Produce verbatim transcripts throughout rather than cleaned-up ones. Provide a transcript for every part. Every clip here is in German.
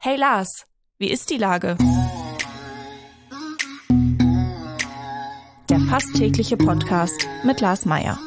Hey Lars, wie ist die Lage? Der fast tägliche Podcast mit Lars Meyer.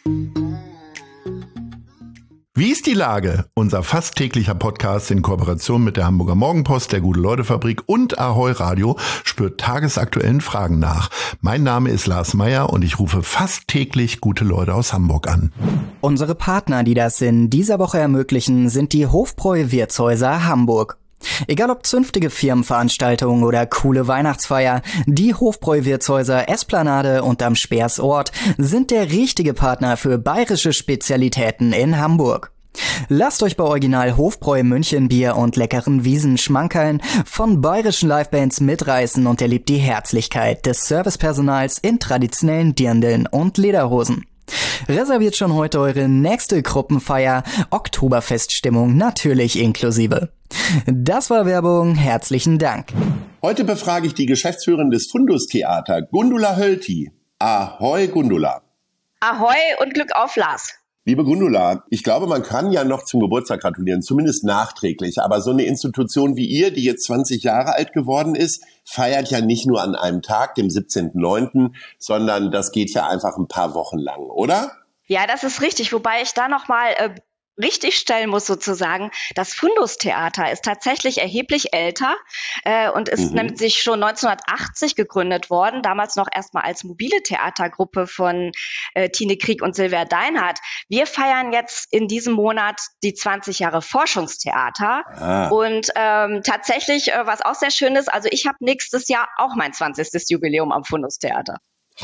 Wie ist die Lage? Unser fast täglicher Podcast in Kooperation mit der Hamburger Morgenpost, der Gute-Leute-Fabrik und Ahoi Radio spürt tagesaktuellen Fragen nach. Mein Name ist Lars Meyer und ich rufe fast täglich gute Leute aus Hamburg an. Unsere Partner, die das in dieser Woche ermöglichen, sind die Hofbräu Wirtshäuser Hamburg. Egal ob zünftige Firmenveranstaltungen oder coole Weihnachtsfeier, die Hofbräu Wirtshäuser Esplanade und am Speersort sind der richtige Partner für bayerische Spezialitäten in Hamburg. Lasst euch bei Original Hofbräu Münchenbier und leckeren Wiesen schmankeln, von bayerischen Livebands mitreißen und erlebt die Herzlichkeit des Servicepersonals in traditionellen Dirndeln und Lederhosen. Reserviert schon heute eure nächste Gruppenfeier, Oktoberfeststimmung natürlich inklusive. Das war Werbung, herzlichen Dank. Heute befrage ich die Geschäftsführerin des Fundus Theater, Gundula Hölti. Ahoi Gundula. Ahoi und Glück auf, Lars. Liebe Gundula, ich glaube, man kann ja noch zum Geburtstag gratulieren, zumindest nachträglich. Aber so eine Institution wie ihr, die jetzt zwanzig Jahre alt geworden ist, feiert ja nicht nur an einem Tag, dem siebzehnten neunten, sondern das geht ja einfach ein paar Wochen lang, oder? Ja, das ist richtig, wobei ich da nochmal äh, richtig stellen muss sozusagen, das Fundus Theater ist tatsächlich erheblich älter äh, und ist mhm. nämlich schon neunzehnhundertachtzig gegründet worden, damals noch erstmal als mobile Theatergruppe von äh, Tine Krieg und Silvia Deinhardt. Wir feiern jetzt in diesem Monat die zwanzig Jahre Forschungstheater ah. und ähm, tatsächlich, äh, was auch sehr schön ist, also ich habe nächstes Jahr auch mein zwanzigstes Jubiläum am Fundus Theater.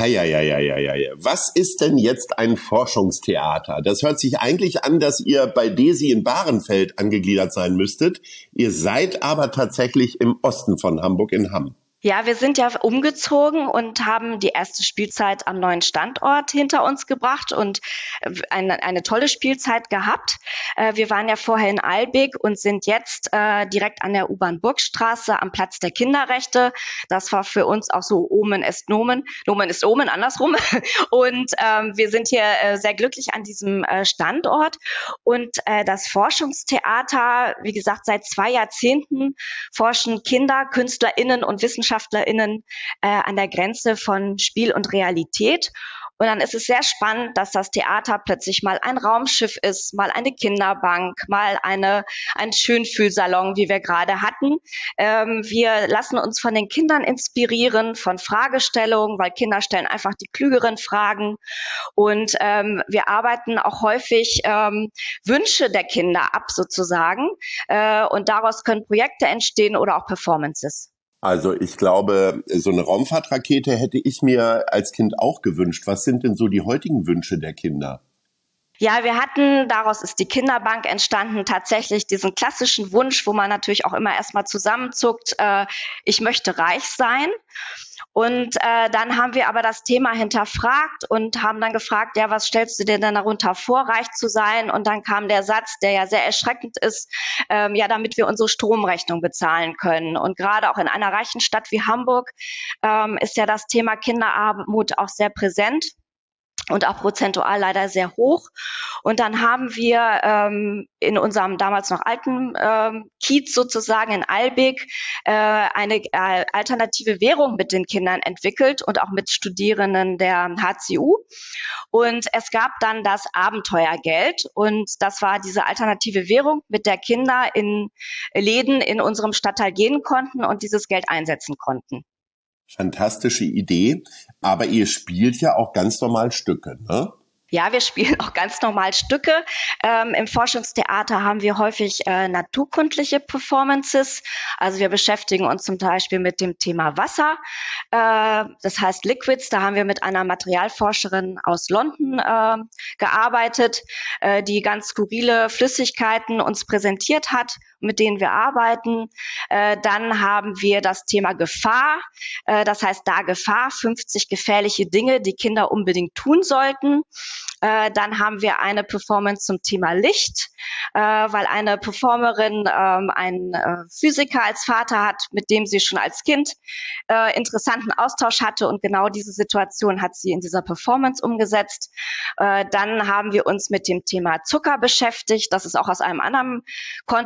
Heieieiei. Was ist denn jetzt ein Forschungstheater? Das hört sich eigentlich an, dass ihr bei DESI in Bahrenfeld angegliedert sein müsstet. Ihr seid aber tatsächlich im Osten von Hamburg in Hamm. Ja, wir sind ja umgezogen und haben die erste Spielzeit am neuen Standort hinter uns gebracht und eine, eine tolle Spielzeit gehabt. Wir waren ja vorher in Albig und sind jetzt äh, direkt an der U-Bahn-Burgstraße am Platz der Kinderrechte. Das war für uns auch so Omen ist Nomen. Nomen ist Omen, andersrum. Und ähm, wir sind hier äh, sehr glücklich an diesem äh, Standort. Und äh, das Forschungstheater, wie gesagt, seit zwei Jahrzehnten forschen Kinder, KünstlerInnen und Wissenschaftler WissenschaftlerInnen äh, an der Grenze von Spiel und Realität. Und dann ist es sehr spannend, dass das Theater plötzlich mal ein Raumschiff ist, mal eine Kinderbank, mal eine ein Schönfühlsalon, wie wir gerade hatten. Ähm, wir lassen uns von den Kindern inspirieren, von Fragestellungen, weil Kinder stellen einfach die klügeren Fragen. Und ähm, wir arbeiten auch häufig ähm, Wünsche der Kinder ab sozusagen. Äh, und daraus können Projekte entstehen oder auch Performances. Also ich glaube, so eine Raumfahrtrakete hätte ich mir als Kind auch gewünscht. Was sind denn so die heutigen Wünsche der Kinder? Ja, wir hatten, daraus ist die Kinderbank entstanden, tatsächlich diesen klassischen Wunsch, wo man natürlich auch immer erstmal zusammenzuckt, äh, ich möchte reich sein. Und äh, dann haben wir aber das Thema hinterfragt und haben dann gefragt, ja, was stellst du dir denn darunter vor, reich zu sein? Und dann kam der Satz, der ja sehr erschreckend ist, ähm, ja, damit wir unsere Stromrechnung bezahlen können. Und gerade auch in einer reichen Stadt wie Hamburg ähm, ist ja das Thema Kinderarmut auch sehr präsent. Und auch prozentual leider sehr hoch. Und dann haben wir ähm, in unserem damals noch alten ähm, Kiez sozusagen in Albig äh, eine äh, alternative Währung mit den Kindern entwickelt und auch mit Studierenden der H C U. Und es gab dann das Abenteuergeld. Und das war diese alternative Währung, mit der Kinder in Läden in unserem Stadtteil gehen konnten und dieses Geld einsetzen konnten. Fantastische Idee, aber ihr spielt ja auch ganz normal Stücke, ne? Ja, wir spielen auch ganz normal Stücke. Ähm, im Forschungstheater haben wir häufig äh, naturkundliche Performances. Also wir beschäftigen uns zum Beispiel mit dem Thema Wasser. Äh, das heißt Liquids. Da haben wir mit einer Materialforscherin aus London äh, gearbeitet, äh, die ganz skurrile Flüssigkeiten uns präsentiert hat, mit denen wir arbeiten. Äh, dann haben wir das Thema Gefahr. Äh, das heißt da Gefahr, fünfzig gefährliche Dinge, die Kinder unbedingt tun sollten. Äh, dann haben wir eine Performance zum Thema Licht, äh, weil eine Performerin ähm, einen äh, Physiker als Vater hat, mit dem sie schon als Kind äh, interessanten Austausch hatte, und genau diese Situation hat sie in dieser Performance umgesetzt. Äh, dann haben wir uns mit dem Thema Zucker beschäftigt. Das ist auch aus einem anderen Kontext, aus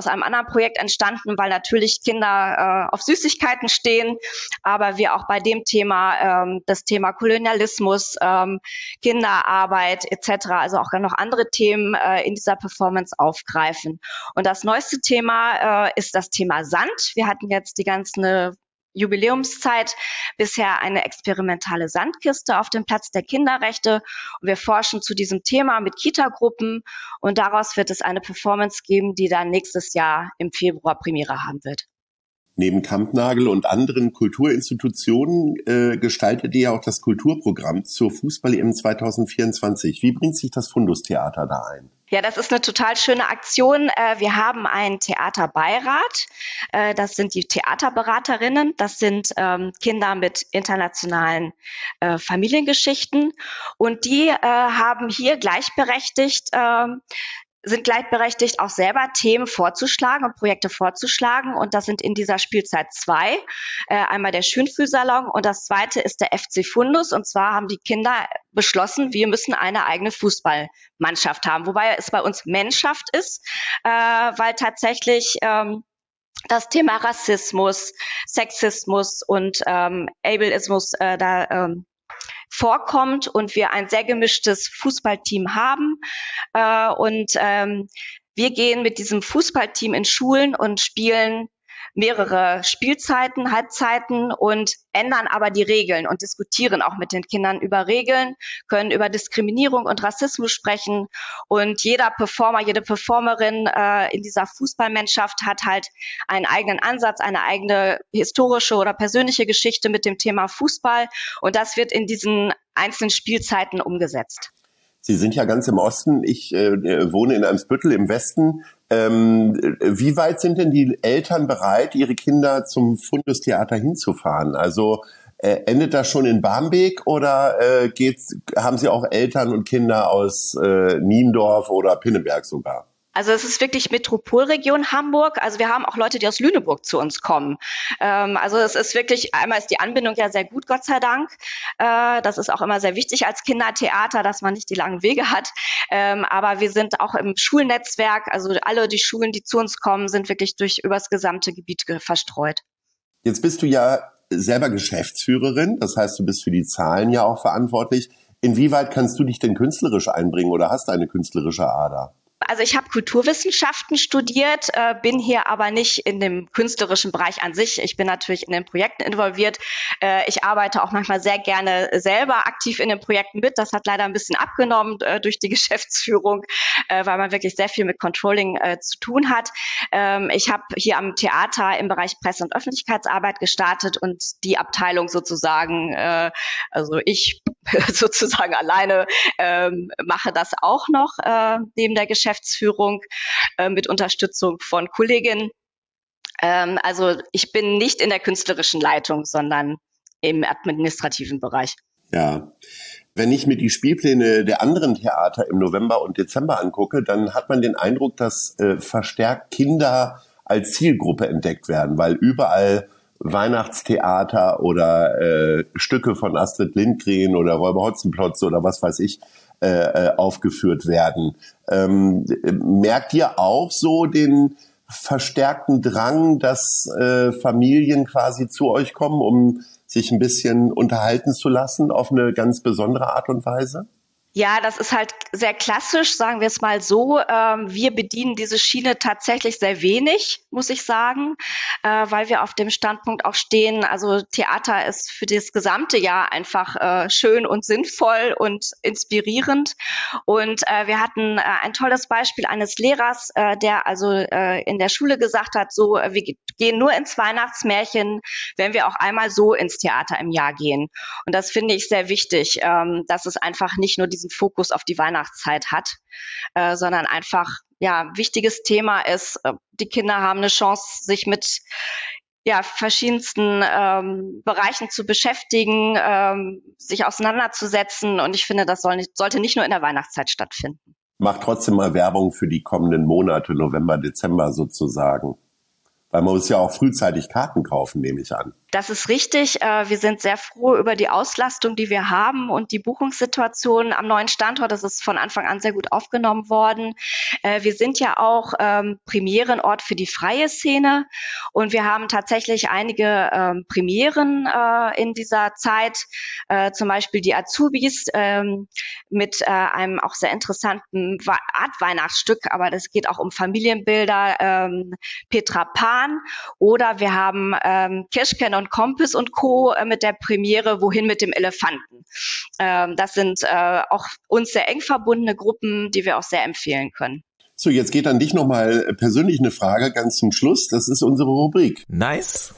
einem anderen Projekt entstanden, weil natürlich Kinder äh, auf Süßigkeiten stehen, aber wir auch bei dem Thema ähm, das Thema Kolonialismus, ähm, Kinderarbeit et cetera, also auch noch andere Themen äh, in dieser Performance aufgreifen. Und das neueste Thema äh, ist das Thema Sand. Wir hatten jetzt die ganze Jubiläumszeit bisher eine experimentale Sandkiste auf dem Platz der Kinderrechte. Und wir forschen zu diesem Thema mit Kita-Gruppen und daraus wird es eine Performance geben, die dann nächstes Jahr im Februar Premiere haben wird. Neben Kampnagel und anderen Kulturinstitutionen äh, gestaltet ihr ja auch das Kulturprogramm zur Fußball-E M zwanzig vierundzwanzig. Wie bringt sich das Fundus-Theater da ein? Ja, das ist eine total schöne Aktion. Wir haben einen Theaterbeirat. Das sind die Theaterberaterinnen. Das sind Kinder mit internationalen Familiengeschichten. Und die haben hier gleichberechtigt sind gleichberechtigt, auch selber Themen vorzuschlagen und Projekte vorzuschlagen. Und das sind in dieser Spielzeit zwei. Äh, einmal der Schönfühlsalon und das zweite ist der F C Fundus. Und zwar haben die Kinder beschlossen, wir müssen eine eigene Fußballmannschaft haben. Wobei es bei uns Mannschaft ist, äh, weil tatsächlich ähm, das Thema Rassismus, Sexismus und ähm, Ableismus äh, da ähm, vorkommt und wir ein sehr gemischtes Fußballteam haben. Äh, und ähm, wir gehen mit diesem Fußballteam in Schulen und spielen mehrere Spielzeiten, Halbzeiten und ändern aber die Regeln und diskutieren auch mit den Kindern über Regeln, können über Diskriminierung und Rassismus sprechen und jeder Performer, jede Performerin äh, in dieser Fußballmannschaft hat halt einen eigenen Ansatz, eine eigene historische oder persönliche Geschichte mit dem Thema Fußball und das wird in diesen einzelnen Spielzeiten umgesetzt. Sie sind ja ganz im Osten, ich äh, wohne in Eimsbüttel im Westen. Ähm, wie weit sind denn die Eltern bereit, ihre Kinder zum Fundus-Theater hinzufahren? Also äh, endet das schon in Barmbek oder äh, geht's, haben Sie auch Eltern und Kinder aus äh, Niendorf oder Pinneberg sogar? Also es ist wirklich Metropolregion Hamburg. Also wir haben auch Leute, die aus Lüneburg zu uns kommen. Ähm, also es ist wirklich, einmal ist die Anbindung ja sehr gut, Gott sei Dank. Äh, das ist auch immer sehr wichtig als Kindertheater, dass man nicht die langen Wege hat. Ähm, aber wir sind auch im Schulnetzwerk. Also alle die Schulen, die zu uns kommen, sind wirklich durch übers gesamte Gebiet verstreut. Jetzt bist du ja selber Geschäftsführerin. Das heißt, du bist für die Zahlen ja auch verantwortlich. Inwieweit kannst du dich denn künstlerisch einbringen oder hast du eine künstlerische Ader? Also ich habe Kulturwissenschaften studiert, äh, bin hier aber nicht in dem künstlerischen Bereich an sich. Ich bin natürlich in den Projekten involviert. Äh, ich arbeite auch manchmal sehr gerne selber aktiv in den Projekten mit. Das hat leider ein bisschen abgenommen äh, durch die Geschäftsführung, äh, weil man wirklich sehr viel mit Controlling äh, zu tun hat. Ähm, ich habe hier am Theater im Bereich Presse- und Öffentlichkeitsarbeit gestartet und die Abteilung sozusagen, äh, also ich sozusagen alleine ähm, mache das auch noch äh, neben der Geschäftsführung äh, mit Unterstützung von Kolleginnen. Ähm, also ich bin nicht in der künstlerischen Leitung, sondern im administrativen Bereich. Ja, wenn ich mir die Spielpläne der anderen Theater im November und Dezember angucke, dann hat man den Eindruck, dass äh, verstärkt Kinder als Zielgruppe entdeckt werden, weil überall Weihnachtstheater oder äh, Stücke von Astrid Lindgren oder Räuber Hotzenplotz oder was weiß ich äh, aufgeführt werden. Ähm, merkt ihr auch so den verstärkten Drang, dass äh, Familien quasi zu euch kommen, um sich ein bisschen unterhalten zu lassen auf eine ganz besondere Art und Weise? Ja, das ist halt sehr klassisch, sagen wir es mal so. Ähm, wir bedienen diese Schiene tatsächlich sehr wenig, muss ich sagen, äh, weil wir auf dem Standpunkt auch stehen. Also Theater ist für das gesamte Jahr einfach äh, schön und sinnvoll und inspirierend. Und äh, wir hatten äh, ein tolles Beispiel eines Lehrers, äh, der also äh, in der Schule gesagt hat, so äh, wir gehen nur ins Weihnachtsmärchen, wenn wir auch einmal so ins Theater im Jahr gehen. Und das finde ich sehr wichtig, ähm, dass es einfach nicht nur die diesen Fokus auf die Weihnachtszeit hat, äh, sondern einfach, ja, wichtiges Thema ist, äh, die Kinder haben eine Chance, sich mit ja, verschiedensten ähm, Bereichen zu beschäftigen, ähm, sich auseinanderzusetzen und ich finde, das soll nicht, sollte nicht nur in der Weihnachtszeit stattfinden. Mach trotzdem mal Werbung für die kommenden Monate, November, Dezember sozusagen. Weil man muss ja auch frühzeitig Karten kaufen, nehme ich an. Das ist richtig. Wir sind sehr froh über die Auslastung, die wir haben und die Buchungssituation am neuen Standort. Das ist von Anfang an sehr gut aufgenommen worden. Wir sind ja auch Premierenort für die freie Szene und wir haben tatsächlich einige Premieren in dieser Zeit. Zum Beispiel die Azubis mit einem auch sehr interessanten Art Weihnachtsstück, aber das geht auch um Familienbilder, Petra Pan. Oder wir haben Kirschken und Kompass und Co. mit der Premiere Wohin mit dem Elefanten. Ähm, das sind äh, auch uns sehr eng verbundene Gruppen, die wir auch sehr empfehlen können. So, jetzt geht an dich nochmal persönlich eine Frage ganz zum Schluss. Das ist unsere Rubrik. Nice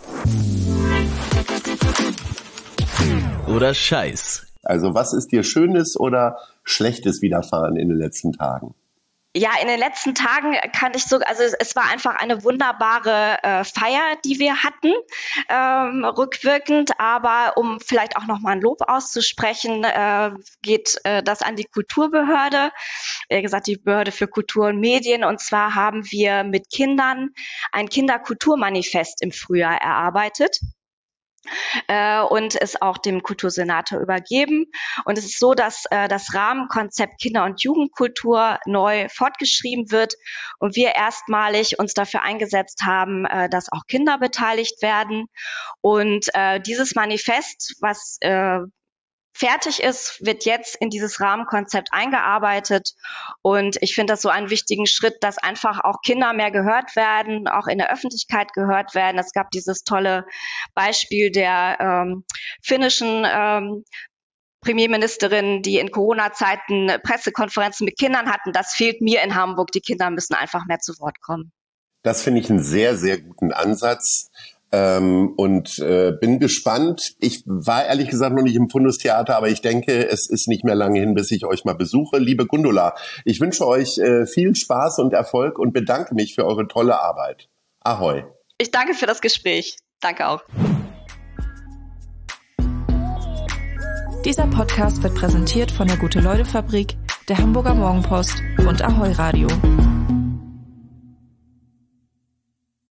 oder Scheiß? Also was ist dir Schönes oder Schlechtes widerfahren in den letzten Tagen? Ja, in den letzten Tagen kann ich so, also es war einfach eine wunderbare äh, Feier, die wir hatten, ähm, rückwirkend. Aber um vielleicht auch nochmal ein Lob auszusprechen, äh, geht äh, das an die Kulturbehörde, wie gesagt, die Behörde für Kultur und Medien. Und zwar haben wir mit Kindern ein Kinderkulturmanifest im Frühjahr erarbeitet. Und es auch dem Kultursenator übergeben. Und es ist so, dass äh, das Rahmenkonzept Kinder- und Jugendkultur neu fortgeschrieben wird und wir erstmalig uns dafür eingesetzt haben, äh, dass auch Kinder beteiligt werden. Und äh, dieses Manifest, was äh, fertig ist, wird jetzt in dieses Rahmenkonzept eingearbeitet und ich finde das so einen wichtigen Schritt, dass einfach auch Kinder mehr gehört werden, auch in der Öffentlichkeit gehört werden. Es gab dieses tolle Beispiel der ähm, finnischen ähm, Premierministerin, die in Corona-Zeiten Pressekonferenzen mit Kindern hatten. Das fehlt mir in Hamburg. Die Kinder müssen einfach mehr zu Wort kommen. Das finde ich einen sehr, sehr guten Ansatz. Ähm, und äh, bin gespannt. Ich war ehrlich gesagt noch nicht im Fundus-Theater, aber ich denke, es ist nicht mehr lange hin, bis ich euch mal besuche. Liebe Gundula, ich wünsche euch äh, viel Spaß und Erfolg und bedanke mich für eure tolle Arbeit. Ahoi. Ich danke für das Gespräch. Danke auch. Dieser Podcast wird präsentiert von der Gute-Leute-Fabrik, der Hamburger Morgenpost und Ahoi Radio.